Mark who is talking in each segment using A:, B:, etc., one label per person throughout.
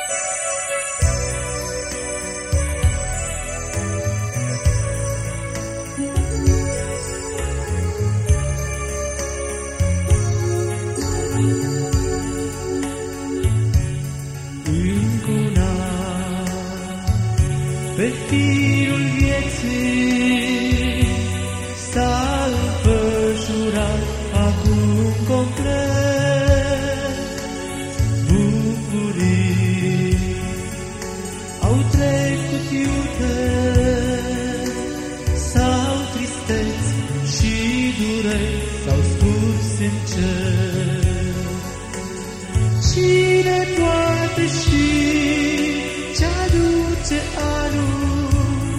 A: Pe firul vieții s-a înfășurat acum complet. Bucurii au trecut iute sau tristeți și dureri s-au scurs în cer. Cine poate ști ce-aduce anul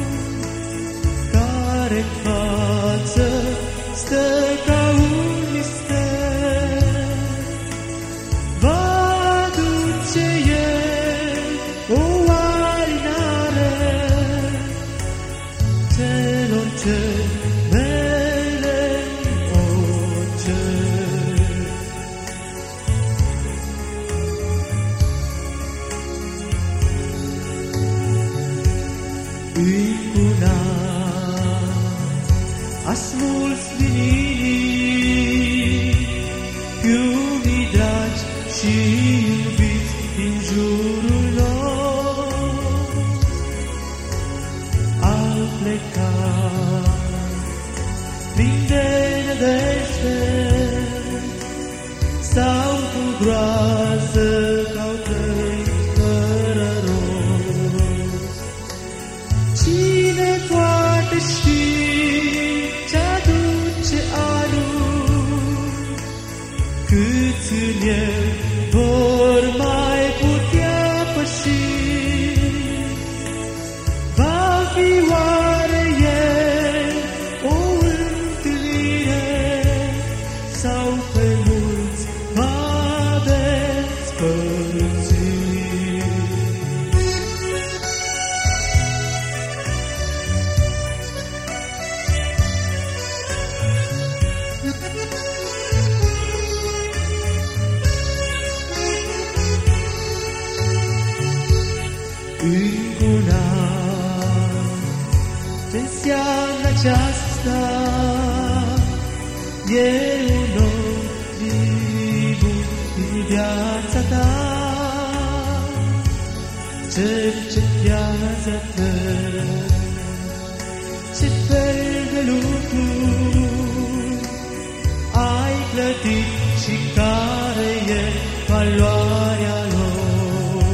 A: care în față stă ca un mister? Va aduce el o alinare celor ce mele o cer. Una a smuls din inimi iubii dragi și iubiți din jurul lor. Au plecat plin de nădejde sau cu groază că-au trăit fără rost. Cine poate ști ce-aduce anul, câți în el vor mai putea păși? Va fi oare el o întâlnire sau pe mulți va despărți? Una ce înseamnă aceasta e un nou tribut din viața ta. Cercetează-te ce fel de lucruri ai plătit și care e valoarea lor.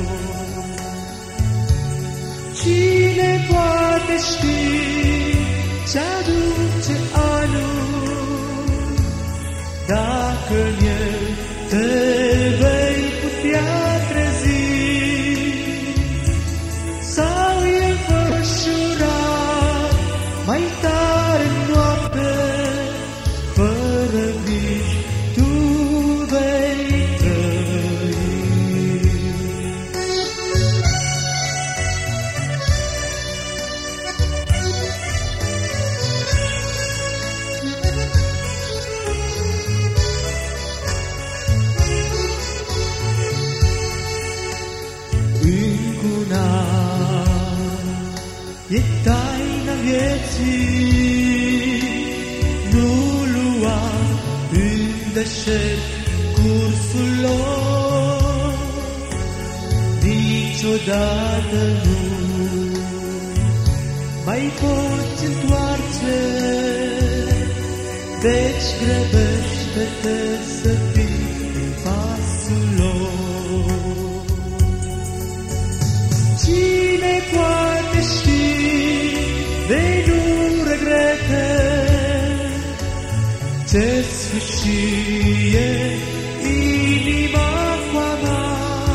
A: Cine poate ști ce-aduce anul, dacă în el te vei putea trezi sau e înfășurat mai tare în noapte, fără griji tu vei trăi. Una e taina vieții, nu lua în deșert cursul lor, niciodată nu mai poți întoarce, deci grăbește-te să fii în pasul lor. Cine poate ști de nu regrete ce sfârșie inima foamea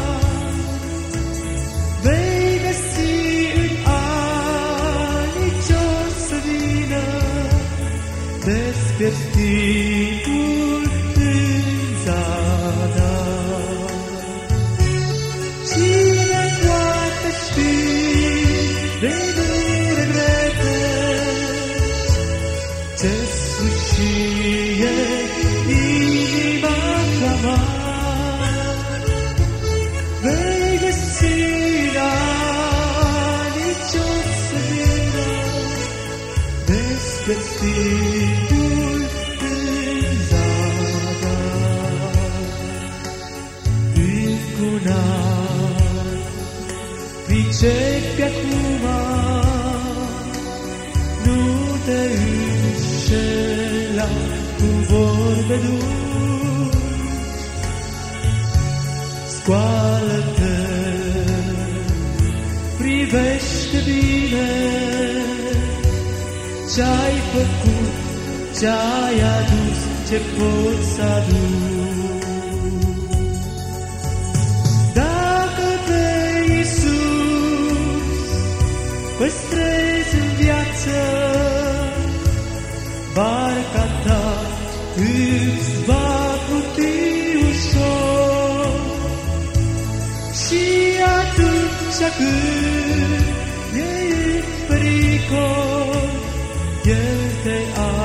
A: vei găsi în anii ce-o să vină, despiertitul în zadar. Cine poate ști de nu regrete ce sfârșie inima Meskipun menzagar Ikunan Ricek piakuma Nu te înșela cu vorbe dulci Scoală-te, privește bine Ce-ai făcut, ce-ai adus, ce poți să aduci. Dacă pe Iisus păstrezi în viață, barca ta îți va pluti ușor. Și atunci când e în pericol, El te